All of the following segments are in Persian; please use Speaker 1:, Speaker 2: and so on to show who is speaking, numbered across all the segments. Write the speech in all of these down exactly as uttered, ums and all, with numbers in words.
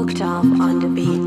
Speaker 1: Octave on the beat.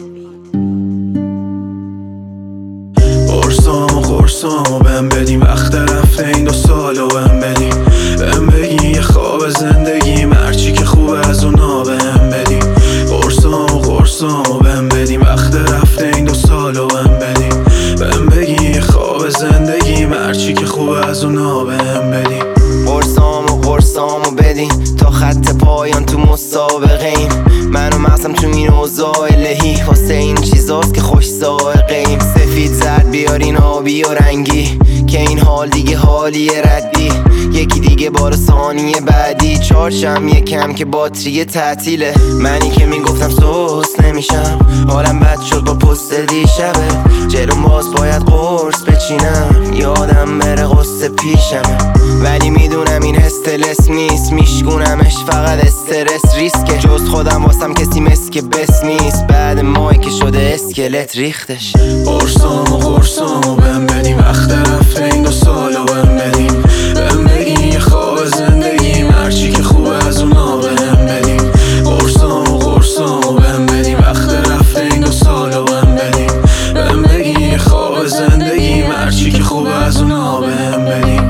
Speaker 2: قرصامو قرصامو بهم بدی، وقت رفته این دو سالو بهم بدی. بهم بگی یه خواب زندگی، مرچی که خوبه از اونا بهم بدی. قرصامو قرصامو بهم بدی، وقت رفته این دو سالو بهم بدی. بهم بگی یه خواب زندگی، مرچی که خوبه از اونا بهم بدی.
Speaker 3: قرصامو قرصامو بدین تا خط پایان تو مسابقه ایم. من و مغزم تو این اوضاع الهی، واسه این چیزاست که خوش ذائقه ایم. سفید زرد بیارین آبی و رنگی، که این حال دیگه حالی ردی. یکی دیگه بار ثانیه بعدی، چارشم یکم که باتری تعطیله. منی که میگفتم سوس نمیشم، حالم بد شد با پست دیشبه. جلوم باز باید قرص بچینم، یادم بره قصه پیشمه. ولی میدونم این استرس نیست، میشگونمش فقط استرس ریسکه. جز خودم واسم کسی مسک بس نیست، بعد ماهی که شده اسکلت ریختش.
Speaker 2: قرصامو قرصامو بهم بدی، وقت رفته این دو سالو بهم بدی. بهم بگی یه خواب زندگی، مرچی که خوبه از اونا بهم بدی. قرصامو قرصامو بهم بدی، وقت رفته این دو سالو بهم بدی. بهم بگی یه خواب زندگی، مرچی که خوبه از اونا بهم بدی.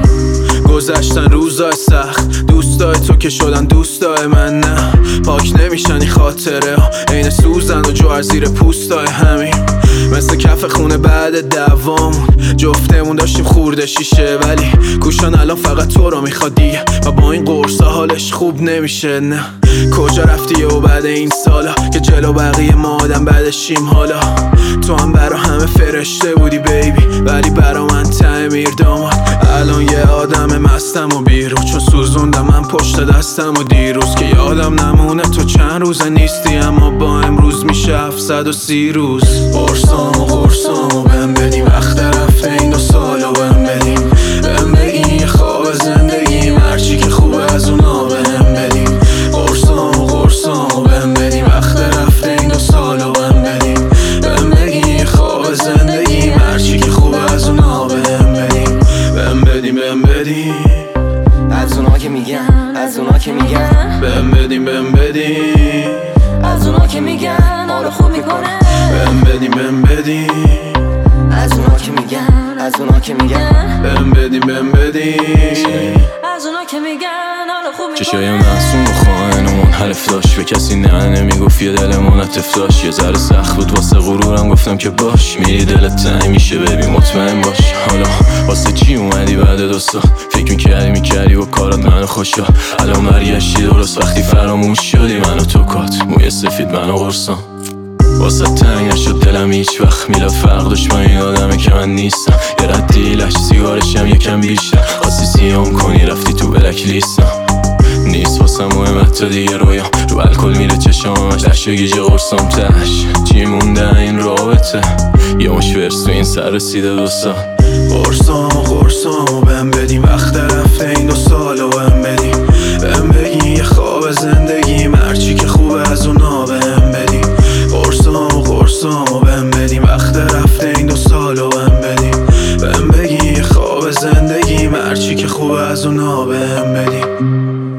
Speaker 2: گذشتن روزای سخت، دوستای تو که شدن دوستای من نه. پاک نمیشن این خاطره ها، عین سوزن و جوهر زیر پوستای همین. مثل کف خونه بعد دوامون، جفتمون داشتیم خورده شیشه. ولی کوشان الان فقط تو رو میخواد دیگه، و با این قرصا حالش خوب نمیشه. نه کجا رفتی و بعد این سالا که جلو بقیه ما آدم بعدشیم. حالا تو هم برا همه فرشته بودی بیبی، ولی برا من تعمیر داماد. الان یه آدم مستم و بیرون، چون سوزوندم من پشت دستم و دیروز. که یادم نمونه تو چند روزه نیستی، اما با امروز میشه هفتصد و سی روز. قرصامو قرصامو بهم بدی، وقت رفته این دو سالو بهم بدی. بهم بگی یه خواب زندگی، مرچی که خوبه از اونا بهم بدی. قرصامو قرصامو بهم بدی، وقت رفته این دو سالو بهم بدی. بهم بگی یه خواب زندگی، مرچی که خوبه از اونا بهم بدی. بهم بدی بهم بدی،
Speaker 3: از اونا که میگن، از اونا که میگن.
Speaker 2: بهم بدی بهم بدی،
Speaker 1: از اونا که میگن حالو خوب میکنه.
Speaker 2: بهم بدی بهم بدی،
Speaker 3: از اونا که میگن، از اونا که میگن.
Speaker 2: بهم بدی بهم بدی،
Speaker 1: از اونا که میگن حالو خوب میکنه.
Speaker 4: چشای معصوم و خائنمون حرف داشت، به کسی نه نمیگفت یه دلمون عطف داشت. یه ذره سخت بود واسه غرورم، گفتم که باش میری دلت تنگ میشه ببین مطمئن باش. حالا واسه چی اومدی بعد دو سال؟ فکر میکردی میکردی و کارات منو خوشا. الان برگشتی درست وقتی فراموش شدی، منو تو کات موی سفید منو قرصام. واسه تنگ نشد دلم هیچ وقت، میلاد فرق داشت با این آدمه که من نیستم. یه ردی لش سیگارشم یکم بیشتر، خواستی سیام کنی رفتی تو بلک لیستم. نیست واسه مهم حتی دیگه رویام، رو الکل میره چشامش لش و گیج قرصام تش. چی مونده این رابطه، یه مش ورس تو این سر رسیده دو سال.
Speaker 2: قرصامو قرصامو بهم بدی، وقت رفته این دو سالو بهم بدی. بهم بگی یه خواب زندگی، مرچی که خوبه از اونا بهم بدی. قرصامو قرصامو بهم بدی، وقت رفته این دو سالو بهم بدی. بهم بگی یه خواب زندگی، مرچی که خوبه از اونا بهم بدی.